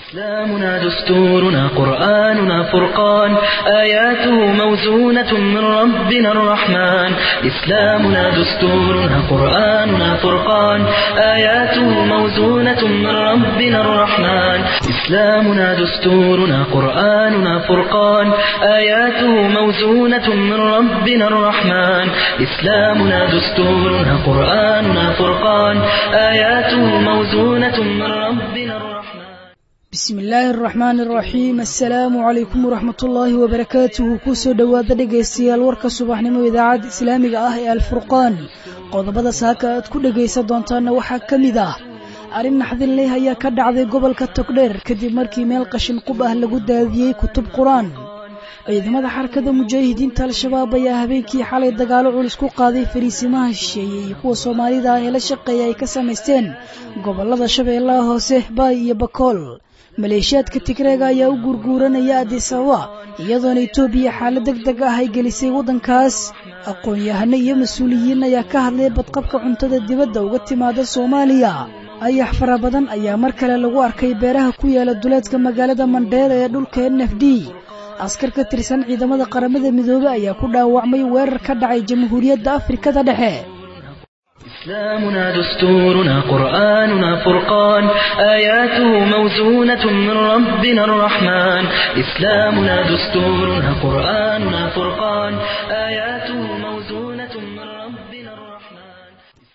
إسلامنا دستورنا قرآننا فرقان آياته موزونة من ربنا الرحمن إسلامنا دستورنا قرآننا فرقان آياته موزونة من ربنا الرحمن إسلامنا دستورنا قرآننا فرقان آياته موزونة من ربنا الرحمن إسلامنا دستورنا قرآننا فرقان آياته موزونة من ربنا الرحمن بسم الله الرحمن الرحيم السلام عليكم ورحمة الله وبركاته كوسو دواada dhegeystayaal warka subaxnimo idaacada islaamiga ah ee Al-Furqaan qodobada saaka aad ku dhageysan doontaan waxa kamid ah arin naxdin leh ayaa ka dhacday gobolka Togdheer kadib markii meel qashin qub ah lagu daadiyay kutub Quraan ciidamada xarakada mujaahidiinta al-shabaab ayaa habeenkii xalay dagaalo culus ku qaaday fariisimaha shisheeye iyo kuwa Soomaalida ah ee la shaqeeya ay ka sameysteen gobolada Shabeellaha Hoose Baay iyo Bakool maleeshiyaadka Tigreega ayaa u gurguuranaya Addis Ababa iyadoo Itoobiya xaalad degdeg ah ay gelisay wadankaas aqoon-yahano iyo mas'uuliyiin ayaa ka hadlay badqabka cuntada dibadda uga timaada Soomaaliya ayax fara badan ayaa mar kale lagu arkay beeraha ku yaala duleedka magaalada Mandheera ee dhulka NFD askar ka tirsan ciidamada qaramada midoobay ayaa ku dhaawacmay weerar ka dhacay Jamhuuriyadda Afrikada Dhexe إسلامنا دستورنا قرآننا فرقان آياته موزونة من ربنا الرحمن إسلامنا دستورنا قرآننا فرقان آياته موزونة من ربنا الرحمن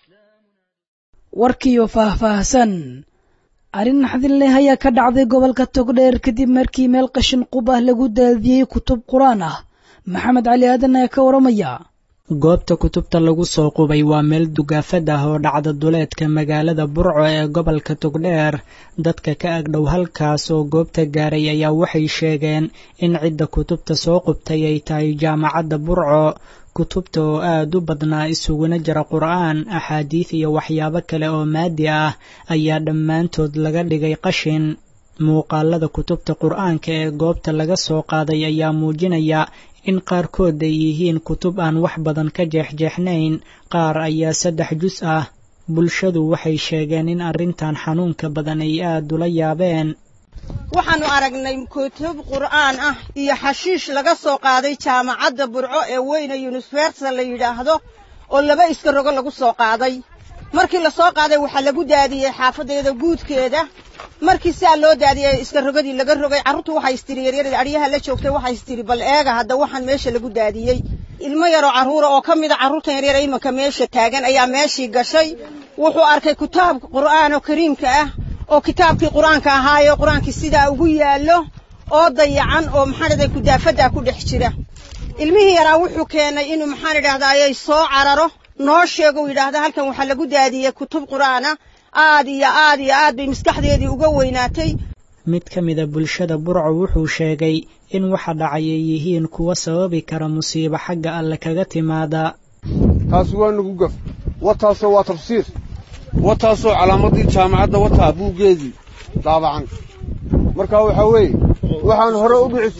warkiyo faahfaahsan arin naxdin leh ayaa ka dhacday gobolka Togdheer kadib markii meel qashin qub ah lagu daadiyay kutub Quraan ah Maxamed Cali Aadan ayaa ka waramaya goobta kutubta lagu soo qubay waa meel dugaafad ah oo dhacda duleedka magaalada Burco ee gobolka Togdheer dadka ka agdhow halkaas oo goobta gaaray ayaa waxay sheegeen in cidda kutubta soo qubtay ay tahay jaamacadda Burco kutubta oo aad u badnaa isuguna jira Qur'aan axaadiis iyo waxyaabo kale oo maadi ah ayaa dhammaantood laga dhigay qashin muuqaalada kutubta Qur'aanka ee goobta laga soo qaaday ayaa muujinaya in qaarkood ay yihiin kutub aan wax badan ka jeexjeexnayn qaar ayaa 3 juz ah bulshadu waxay sheegeen in arrintan xanuunka badan ay aad ula yaabeen waxaanu aragnay kutub Qur'aan ah iyo xashiish laga soo qaaday jaamacadda Burco ee weyna University la yiraahdo oo laba iska rogo lagu soo qaaday markii la soo qaaday waxa lagu daadiyay xaafadeeda guudkeeda markii si loo daadiyay iska rogadii laga rogay carruurtu waxay istiriyeen ariyaha la joogtay waxay istiri bal eega hadda waxaan meesha lagu daadiyay ilmo yar oo carruur oo kamid ah carruurtan yar ee imanka meesha taagan ayaa meeshii gashay wuxuu arkay kitaab Qur'aan oo kariimka ah oo kitaabkii Qur'aanka ahaayo Qur'aankii sida ugu yaalo oo dayacan oo maxaanada ku daafada ku dhex jira ilmihii yara wuxuu keenay inuu maxaanada ay soo cararo noo sheego yiraahdo halkan waxa lagu daadiyay kutub Qur'aan aad bay maskaxdeedii uga weynaatay mid kamid ah bulshada Burco wuxuu sheegay in waxa dhacay yihiin kuwa sababi kara musiibo xagga alle kaga timaada taas waa nagu gaf wataasoo waa tafsiir wataasoo calaamadii jaamacadda wataa buugeedii daabacan marka waxa weeye waxaan hore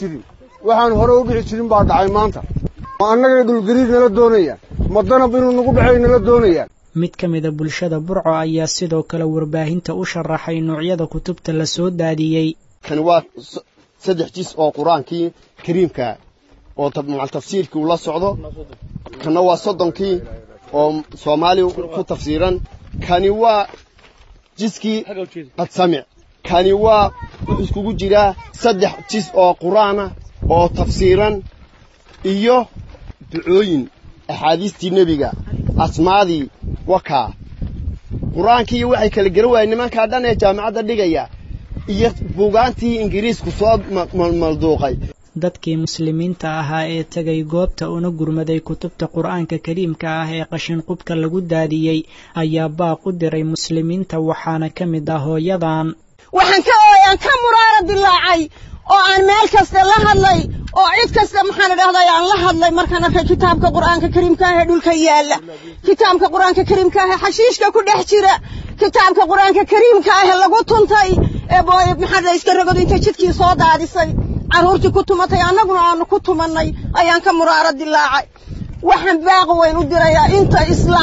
u dhici jirin baa dhacay maanta annaga dhulgariir nala doonaya madanab inuu nagu dhacay nala doonaya mid kamid ah bulshada Burco ayaa sidoo kale warbaahinta u sharaxay noocyada kutubta la soo daadiyay kan waa 3 juz oo Quraankii kariimka oo tafsiirkii uu la socdo kana waa 30kii oo Soomaali ku tafsiiran kani waa jizkii qad samic kani waa iskugu jira 3 juz oo Quraana oo tafsiiran iyo ducooyin axaadiistii nabiga asmaadii waka Quraankii waxay kala garaway nimanka dhan ee jaamacadda dhigaya iyo buugaantii Ingiriisku soo malduuqay dadkii muslimiinta ahaa ee tagay goobta una gurmaday kutubta Qur'aanka kariimka ah ee qashin qubka lagu daadiyay ayaa baaq u diray muslimiinta waxaana kamid ah hooyadan waxaan ka muraara dilaacay oo aan meel kasta la hadlay oo cid kasta maxaan idhaahdaa aan la hadlay markaan arkay kitaabka Qur'aanka kariimka ah ee dhulka yaala kitaabka Qur'aanka kariimka ah xashiishka ku dhex jira kitaabka Qur'aanka kariimka ah lagu tuntay ee maxaan iska rogado inta jidkii soo daadisay carruurtii ku tumatay annaguna aanu ku tumanay ayaan ka muraara dilaacay waxaan baaq weyn u dirayaa inta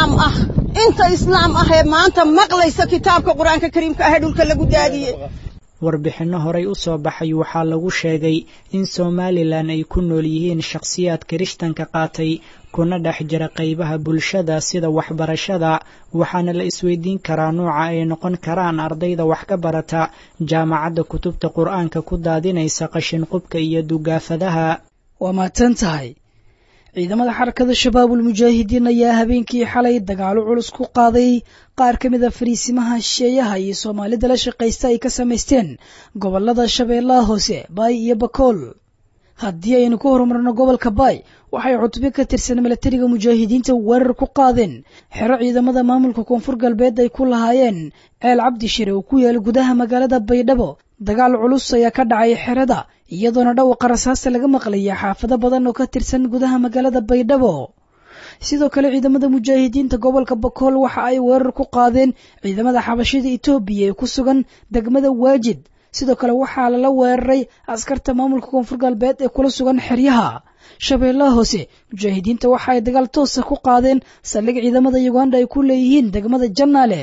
islaam ah ee maanta maqlaysa kitaabka Qur'aanka kariimka ah ee dhulka lagu daadiyay warbixinno horey u soo baxay waxaa lagu sheegay in somalilan ay ku nool yihiin shakhsiyaad kirishtanka qaatay kuna dhex jira qaybaha bulshada sida waxbarashada waxaana la isweydiin karaa nooca ay noqon karaan ardayda wax ka barata jaamacadda kutubta qur-aanka ku daadinaysa qashin qubka iyo dugaafadaha. waa mahadsan tahay. ciidamada xarakada shabaabul mujaahidiin ayaa habeenkii xalay dagaalo culus ku qaaday qaar ka mid a fariisimaha shisheeyaha iyo soomaalida la shaqaysta ay ka samaysteen gobolada shabeellaha hoose baay iyo bakool. haddii aynu ku horumarno gobolka baay waxay cutubyo ka tirsan milatariga mujaahidiinta weerar ku qaadeen xero ciidamada maamulka koonfur galbeed ay ku lahaayeen ceel cabdi shire oo ku yaala gudaha magaalada baydhabo. dagaal culus ayaa ka dhacay xerada iyadoona dhawaqa rasaasta laga maqlaya xaafado badan oo ka tirsan gudaha magaalada baydhabo. sidoo kale ciidamada mujaahidiinta gobolka bakool waxa ay weerar ku qaadeen ciidamada xabashida Itoobiya ee ku sugan degmada Waajid. sidoo kale waxaa lala weeraray askarta maamulka koonfur galbeed ee kula sugan xeryaha shabeellaha hoose. mujaahidiinta waxa ay dagaal toos ah ku qaadeen saldhig ciidamada Uganda ay ku leeyihiin degmada Janaale.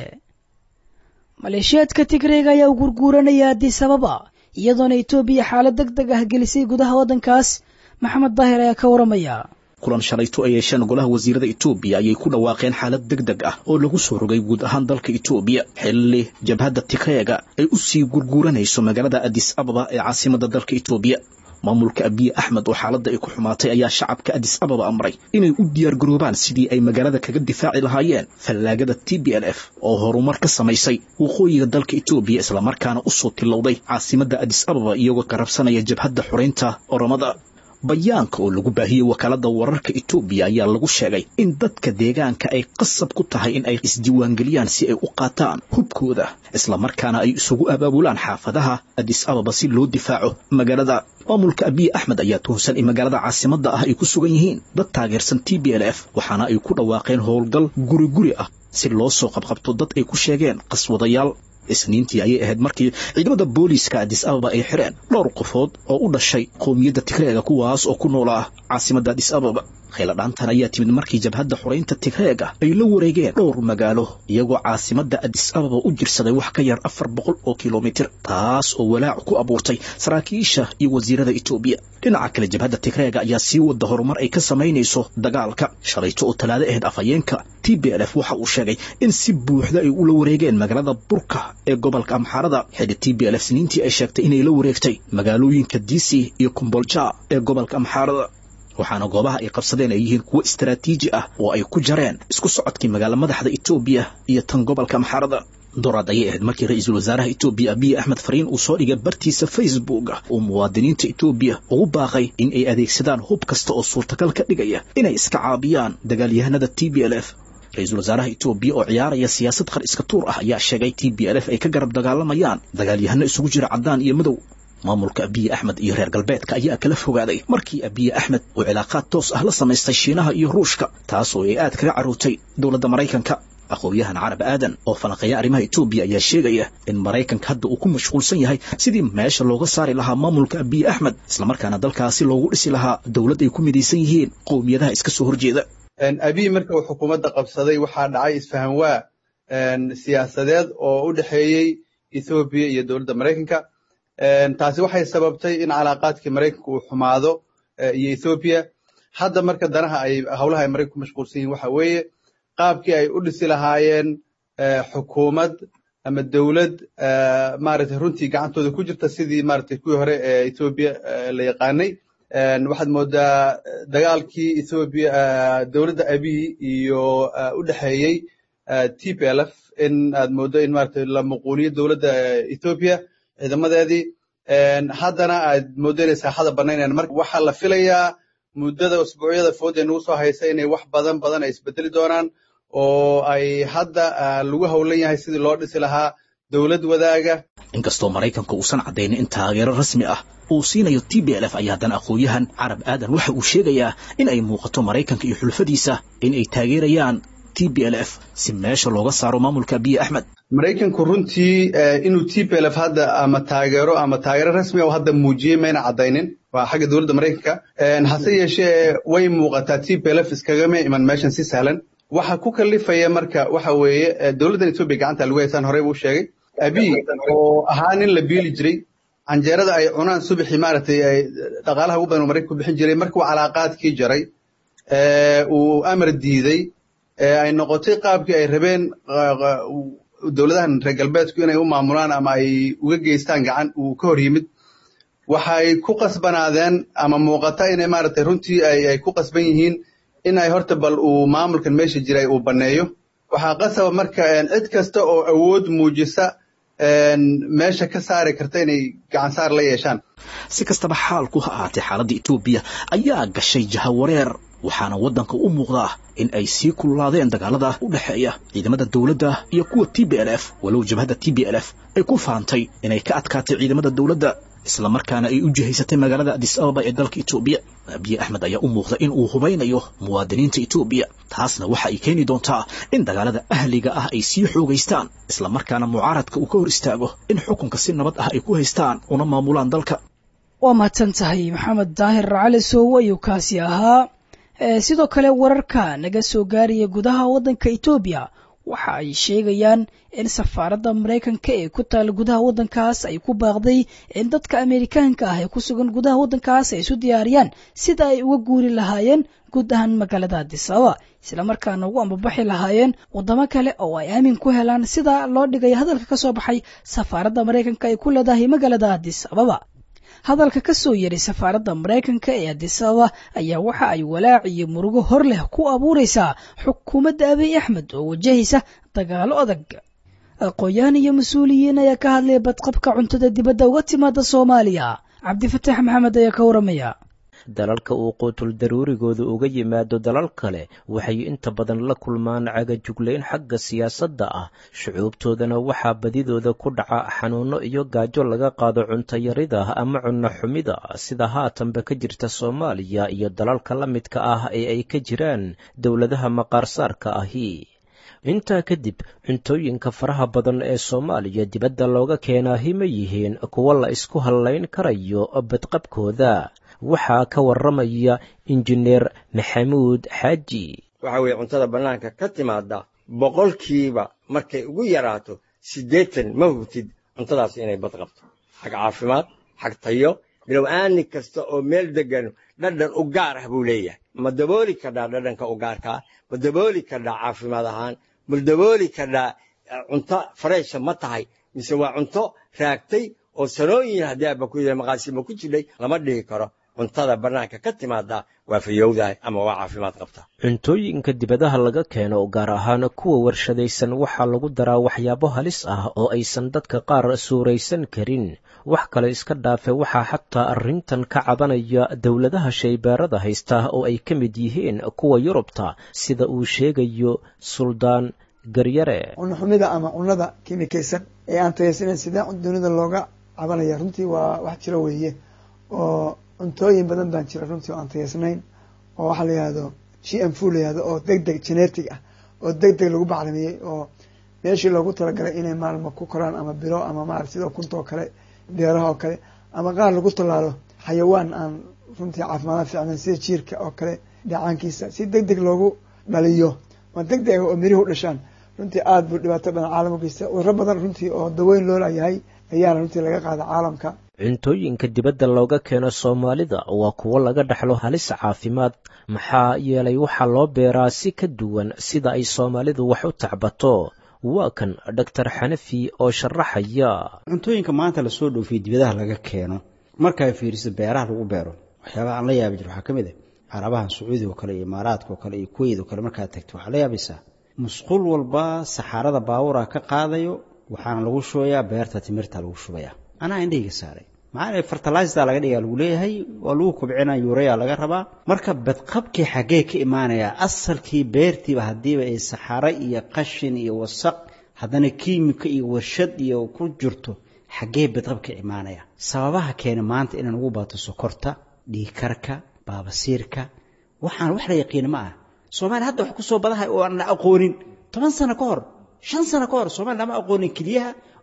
maleeshiyaadka Tigreega ayaa u gurguuranaya Addis Ababa iyadoona Itoobiya xaalad degdeg ah gelisay gudaha waddankaas. maxamed daahir ayaa ka waramaya. kulan shalayto ay yeesheen golaha wasiirada Itoobiya ayay ku dhawaaqeen xaalad degdeg ah oo lagu soo rogay guud ahaan dalka Itoobiya xilli jabhadda Tigreega ay u sii gurguuranayso magaalada Addis Ababa ee caasimadda dalka Itoobiya. maamulka Abiy Ahmed oo xaaladda ay ku xumaatay ayaa shacabka Addis Ababa amray inay u diyaar garoobaan sidii ay magaalada kaga difaaci lahaayeen fallaagada TPLF oo horumar ka samaysay waqooyiga dalka Itoobiya isla markaana u soo tilowday caasimadda Addis Ababa iyagoo qarabsanaya jabhadda xoreynta Oromada. bayaanka oo lagu baahiyay wakaalada wararka Itoobiya ayaa lagu sheegay in dadka deegaanka ay qasab ku tahay in ay isdiiwaangeliyaan si ay u qaataan hubkooda isla markaana ay isugu abaabulaan xaafadaha Addis Ababa si loo difaaco magaalada. maamulka Abiy Ahmed ayaa tuhunsan in magaalada caasimadda ah ay ku sugan yihiin dad taageersan TPLF waxaana ay ku dhawaaqeen howlgal guri ah si loo soo qabqabto dad ay ku sheegeen qaswadayaal. isniintii ayay ahayd markii ciidamada booliiska Addis Ababa ay xireen dhowr qofood oo u dhashay qowmiyadda Tigreega kuwaas oo ku noolaa caasimadda Addis Ababa. khayladhaantan ayaa timid markii jabhadda xoreynta Tigreega ay la wareegeen dhowr magaalo iyagoo caasimadda Addis Ababa u jirsaday wax ka yar 400 oo kiiloomitir taas oo walaac ku abuurtay saraakiisha iyo wasiirada Itoobiya. dhinaca kale jabhadda Tigreega ayaa sii wada horumar ay ka samaynayso dagaalka. shalayto oo talaado ahayd afhayeenka TPLF waxa uu sheegay in si buuxda ay ula wareegeen magaalada Burka ee gobolka Amxaarada xidhi TPLF siniintii ay sheegtay inay la wareegtay magaalooyinka Disi iyo Kombolcha ee gobolka Amxaarada waxaana goobaha ay qabsadeen ay yihiin kuwa istiraatiiji ah oo ay ku jareen isku socodkii magaalada madaxda Itoobiya iyo tan gobolka Amxaarada. doorad ayay ahayd markii ra'iisul wasaaraha Itoobiya Abiy Ahmed fariin uu soo dhigay bartiisa Facebook oo muwaadiniinta Itoobiya ugu baaqay in ay adeegsadaan hub kasta oo suurtagal ka dhigaya inay iska caabiyaan dagaalyahanada TPLF. ra'iisul wasaaraha Itoobiya oo ciyaaraya siyaasad qar iska tuur ah ayaa sheegay TPLF ay ka garab dagaalamayaan dagaalyahano isugu jira cadaan iyo madow. maamulka Abiy Ahmed iyo reer galbeedka ayaa kala fogaaday markii Abiy Ahmed uu cilaaqaad toos ah la samaystay Shiinaha iyo Ruushka taas oo ay aad kaga carootay dawladda Mareykanka. aqoonyahan Carab Aadan oo falanqeeya arrimaha Itoobiya ayaa sheegaya in Mareykanka hadda uu ku mashquulsan yahay sidii meesha looga saari lahaa maamulka Abiy Ahmed isla markaana dalkaasi loogu dhisi lahaa dawlad ay ku midaysan yihiin qowmiyadaha iska soo horjeeda. Abiy marka uu xukuumadda qabsaday waxaa dhacay isfahan waa siyaasadeed oo u dhaxeeyay Itoobiya iyo dawladda Mareykanka. taasi waxay sababtay in calaaqaadkii Mareykanka uu xumaado iyo Itoobiya. hadda marka danaha ay hawlaha ay Mareykanku mashquulsan yihiin waxa weeye qaabkii ay u dhisi lahaayeen xukuumad ama dawlad maaragtay runtii gacantooda ku jirta sidii maaragtay kuwii hore ee Itoobiya la yaqaanay. waxaad moodaa dagaalkii Itoobiya dawladda Abiy iyo u dhaxeeyay TPLF in aad moodo in maaragtay la muquuniyo dawladda Itoobiya ciidamadeedii haddana aad moodo inay saaxada banaynayaan. marka waxaa la filayaa muddada usbuucyada fooda nagu soo haysa inay wax badan ay isbedeli doonaan oo ay hadda lagu howlan yahay sidii loo dhisi lahaa dawlad wadaaga. inkastoo Mareykanka uusan cadaynin in taageero rasmi ah uu siinayo TPLF ayaa haddana aqoonyahan Carab Aadan waxa uu sheegayaa in ay muuqato Mareykanka iyo xulfadiisa in ay taageerayaan TPLF si meesha looga saaro maamulka Abiy Ahmed. Mareykanku runtii inuu TPLF hadda ama taageero rasmi ah hadda muujiyay mayna cadaynin waa xagga dawladda Mareykanka. hase yeeshee way muuqataa TPLF iskagama iman meeshan si sahlan. waxa ku kalifaya marka waxa weeye dawladda Itoobiya gacanta lagu haysan horey buu sheegay abi oo ahaa nin la biili jiray canjeerada ay cunaan subaxii maaragtay ay dhaqaalaha ugu badan oo Maraykanku bixin jiray markuu calaaqaadkii jaray uu amar diiday ay noqotay qaabkii ay rabeen dawladahan reer galbeedku inay u maamulaan ama ay uga geystaan gacan uu ka hor yimid waxay ku qasbanaadeen ama muuqata inay maaragtay runtii ay ku qasban yihiin in ay horta bal uu maamulkan meesha jiray uu baneeyo waxaa qasaba marka cid kasta oo awood muujisa meesha ka saari karta inay gacan saar la yeeshaan si kastaba xaalku ha ahaatee xaaladda Itoobiya ayaa gashay jahawareer waxaana waddanka u muuqdaa in ay sii kululaadeen dagaalada u dhaxeeya ciidamada dawladda iyo kuwa TPLF walow jabhadda TPLF ay ku faantay inay ka adkaatay ciidamada dawladda isla markaana ay u jihaysatay magaalada Addis Ababa ee dalka Itoobiya Abiy Ahmed ayaa u muuqda in uu hubeynayo muwaadiniinta Itoobiya taasna waxa ay keeni doontaa in dagaalada ahliga ah ay sii xoogaystaan isla markaana mucaaradka uu ka hor istaago in xukunka si nabad ah ay ku haystaan una maamulaan dalka waa mahadsan tahay maxamed daahir cali soow ayuu kaasi ahaa sidoo kale wararka naga soo gaaraya gudaha waddanka Itoobiya waxa ay sheegayaan in safaaradda Mareykanka ee ku taal gudaha waddankaas ay ku baaqday in dadka Ameerikaanka ah ee ku sugan gudaha waddankaas ay isu diyaariyaan sida ay uga guuri lahaayeen guud ahaan magaalada Addis Ababa isla markaana ugu ambabaxi lahaayeen wadamo kale oo ay aamin ku helaan sida loo dhigay hadalka ka soo baxay safaaradda Mareykanka ee ku leedahay magaalada Addis Ababa hadalka ka soo yeeray safaaradda Mareykanka ee Addis Ababa ayaa waxa ay walaac iyo murugo hor leh ku abuuraysaa xukuumadda Abiy Ahmed oo wajahaysa dagaalo adag aqoon iyo mas'uuliyiin ayaa ka hadlay badqabka cuntada dibadda uga timaada Soomaaliya Cabdifataax Maxamed ayaa ka waramaya dalalka uu quutul daruurigooda uga yimaado dalal kale waxay inta badan la kulmaan cagajuglayn xagga siyaasadda ah shucuubtoodana waxaa badidooda ku dhaca xanuuno iyo gaajo laga qaado cunto yarida ama cunno xumida sida haatanba ka jirta Soomaaliya iyo dalalka la midka ah ee ay ka jiraan dowladaha maqaarsaarka ahi intaa kadib cuntooyinka faraha badan ee Soomaaliya dibadda looga keenaa hima yihiin kuwa la isku halayn karayo badqabkooda waxaa ka waramaya injineer Maxamuud Xaaji waxa weeye cuntada banaanka ka timaada boqolkiiba markay ugu yaraato 80 ma hubtid cuntadaas inay badqabto xag caafimaad xag tayo bilow aani kasta oo meel degan dhadhan u gaar ah buu leeyahay ma dabooli karaa dhadhanka u gaarka ma dabooli karaa caafimaad ahaan ma dabooli karaa cunto fresh ma tahay mise waa cunto raagtay oo sanooyin haddii aaba ku yahay maqaasimo ku jiray lama dhihi karo cuntada banaanka ka timaada waa fayowdahay ama waa caafimaad qabta cuntooyinka dibadaha laga keeno gaar ahaan kuwa warshadaysan waxaa lagu daraa waxyaabo halis ah oo aysan dadka qaar suuraysan karin wax kale iska dhaafe waxaa xataa arrintan ka cabanaya dowladaha shaybaarada haysta oo ay ka mid yihiin kuwa Yurubta sida uu sheegayo Suldaan Garyare cunno xumida ama cunnada kiimikaysan ee aan tayasanayn sida dunida looga cabanaya runtii waa wax jira weeye oo cuntooyin badan baan jira runtii oo aan tayaysnayn oo waxa la yiraahdo GM food la yiraahdo oo degdeg genetic ah oo degdeg lagu bacrimiyay oo meeshii loogu talagalay inay maalmo ku koraan ama bilo ama maal sidoo kunto kale beeraha oo kale ama qaar lagu talaalo xayawaan aan runtii caafimaad fiican sida jiirka oo kale dhacaankiisa si degdeg loogu dhaliyo ma degdeg oo mirihu dhashaan runtii aad buu dhibaato badan caalamkiisa oo badan runtii oo daweyn loo leeyahay ayaa runtii laga qaada caalamka cuntooyinka dibadda looga keeno Soomaalida waa kuwo laga dhaxlo halis caafimaad maxaa yeelay waxa loo beeraa si ka duwan sida ay Soomaalidu wax u tacbato waa kan Dr. Xanafi oo sharaxaya cuntooyinka maanta la soo dhoofiyay dibadaha laga keeno marka ay fiiriso beeraha lagu beero waxyaabaha aan la yaabin waxa kamid ah Arabaha Sacuudiga oo kale iyo Imaaraadka oo kale iyo Kuwait oo kale marka tagto waxa la yaabaysaa musqul walba saxarada baawura ka qaadayo waxaana lagu shooyaa beerta timirta lagu shubaya ana indhiga saaray maana fertilizer laga dhigaa lagu leeyahay oo lagu kubcinaa urea laga rabaa marka badqabkii xagee ka imaanaya asalkii beertiiba hadiiba ay saxara iyo qashin iyo wasaq hadana kiimika iyo warshad iyo ku jirto xagee badqabka imaanaya sababaha keena maanta in ugu baato sokorta dhiigkarka baabasiirka waxaan wax la yaqiin ma ah Soomaaliya hadda wax ku soo badahay oo aan la aqoonin 10 sano ka hor 5 sano ka hor Soomaaliya lama aqoonin kaliya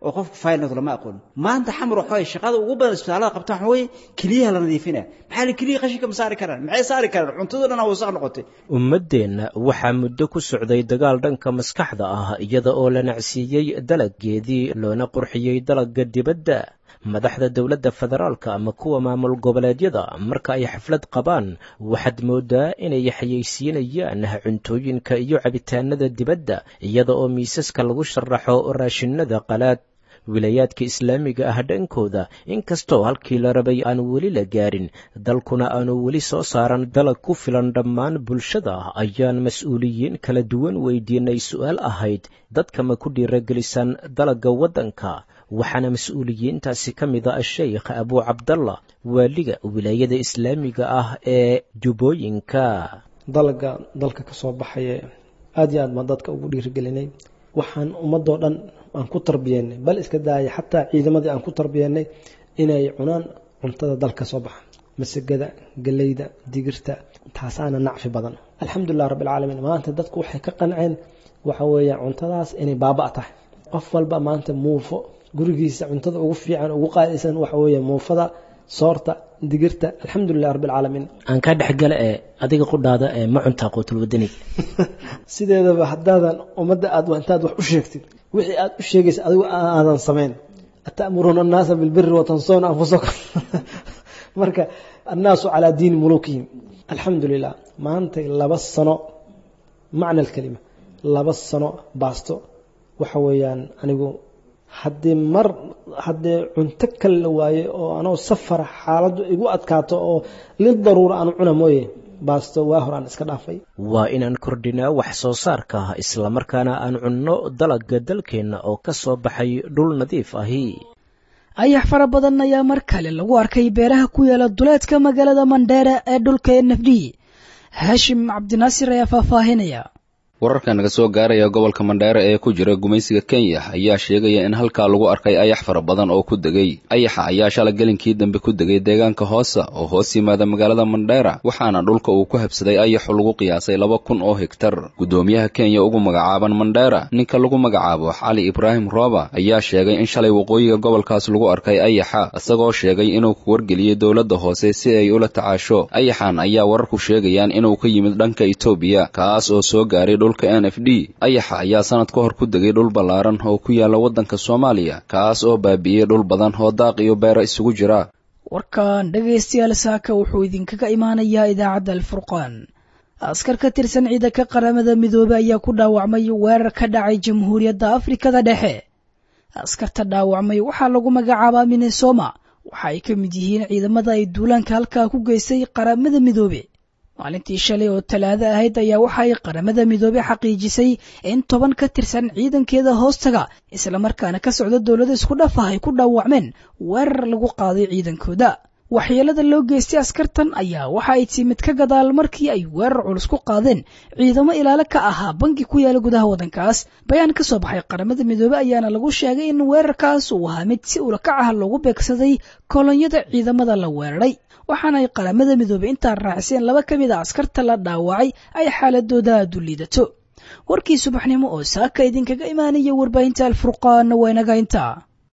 oo qofka faylnad lama aqoon maanta xamar waxay shaqada ugu badan isbitaalada qabtaan waxa weeye kaliyaha la nadiifinaa maxaa la kaliya qashinka ma saari karaan maxay saari karaan cuntada dhan wasakh noqotay ummadeenna waxaa muddo ku socday dagaal dhanka maskaxda ah iyada oo la nacsiiyey dalaggeedii loona qurxiyey dalagga dibadda madaxda dowladda federaalka ama kuwa maamul goboleedyada marka ay xaflad qabaan waxaad moodaa inay xayeysiinayaan cuntooyinka iyo cabitaanada dibadda iyada oo miisaska lagu sharaxo raashinada qalaad wilayaadka islaamiga ah dhankooda inkastoo halkii la rabay aan weli la gaarin dalkuna aanu weli soo saaran dalag ku filan dhammaan bulshada ayaan mas-uuliyiin kala duwan weydiinay su'aal ahayd dadka ma ku dhiiragelisaan dalagga waddanka waxaana mas-uuliyiintaasi ka mid a sheekh abuu cabdallah waaliga wilaayada islaamiga ah ee jubbooyinka dalagga dalka ka soo baxaya aad iyo aad baan dadka ugu dhiirigelinay waxaan ummadoo dhan aan ku tarbiyeynay bal iska daaya xataa ciidamadii aan ku tarbiyeynay inay cunaan cuntada dalka soo baxa masagada galeyda digirta taasaana nacfi badan alxamdulilah rabbilcaalamiin maanta dadku waxay ka qanceen waxa weeye cuntadaas inay baaba' tahay qof walba maanta muufo gurigiisa cuntada ugu fiican ugu qaadaysan waxa weeye muufada soorta digirta alxamdulilah rabbilcaalamiin aan ka dhexgala ee adiga qudhaada ee ma cuntaa quutul wadani sideedaba haddaadan ummadda aad intaad wax u sheegtid wixii aad u sheegaysa adigu aadan samayn ata'muruuna annaasa bilbiri watansawna anfusakum marka annaasu calaa diini mulukihim alxamdulilah maantay 2 sano macna alkalima 2 sano baasto waxa weeyaan anigu haddii cunto kale la waaye oo anoo safara xaaladdu igu adkaato oo lid daruura aan cuna mooye baasto waa horaan iska dhaafay waa inaan kordhinaa wax soo saarka islamarkaana aan cunno dalagga dalkeenna oo ka soo baxay dhul nadiif ahi ayax fara badan ayaa mar kale lagu arkay beeraha ku yaala duleedka magaalada Mandheera ee dhulka NFD Hashim Cabdinaasir ayaa faahfaahinaya wararka naga soo gaaraya gobolka Mandheera ee ku jira gumaysiga Kenya ayaa sheegaya in halka lagu arkay ayax fara badan oo ku degay ayaxa ayaa shalay galinkii dambe ku degay deegaanka Hoosa oo hoos yimaada magaalada Mandheera waxaana dhulka uu ku habsaday ayax lagu qiyaasay 2,000 oo hektar gudoomiyaha Kenya ugu magacaaban Mandheera ninka lagu magacaabo Cali Ibrahim Roba ayaa sheegay in shalay waqooyiga gobolkaas lagu arkay ayaxa isagoo sheegay inuu ku wargeliyay dawladda hoose si ay ula tacaasho ayaxan ayaa wararku sheegayaan inuu ka yimid dhanka Itoobiya kaas oo soo gaaray NFD ayaxa ayaa sanad ka hor ku degay dhul ballaaran oo ku yaala waddanka Soomaaliya kaas oo baabi'iyay dhul badan oo daaq iyo beero isugu jira warkan dhageystayaal saaka wuxuu idinkaga imaanayaa idaacadda Al-Furqaan askar ka tirsan ciidanka qaramada midoobay ayaa ku dhaawacmay weerar ka dhacay Jamhuuriyadda Afrikada Dhexe askarta dhaawacmay waxaa lagu magacaabaa Minnesota waxa ay ka mid yihiin ciidamada ay duulaanka halka ku geysay qaramada midoobay maalintii shalay oo talaado ahayd ayaa waxa ay qaramada midoobay xaqiijisay in 10 ka tirsan ciidankeeda hoostaga isla markaana ka socda dawladda isku dhaaf ay ku dhaawacmeen weerar lagu qaaday ciidankooda waxyeelada loo geystay askartan ayaa waxa ay timid ka gadaal markii ay weerar culus ku qaadeen ciidamo ilaalo ka ahaa bangi ku yaala gudaha waddankaas bayaan ka soo baxay qaramada midoobay ayaana lagu sheegay in weerarkaas uu ahaa mid si ulakac ah loogu beegsaday kolonyada ciidamada la weeraray waxaana ay qaramada midoobay intaa raaceen 2 ka mid ah askarta la dhaawacay ay xaaladooda aad u liidato warkii subaxnimo oo saaka idinkaga imaanaya warbaahinta Al-Furqaan waa inaga intaa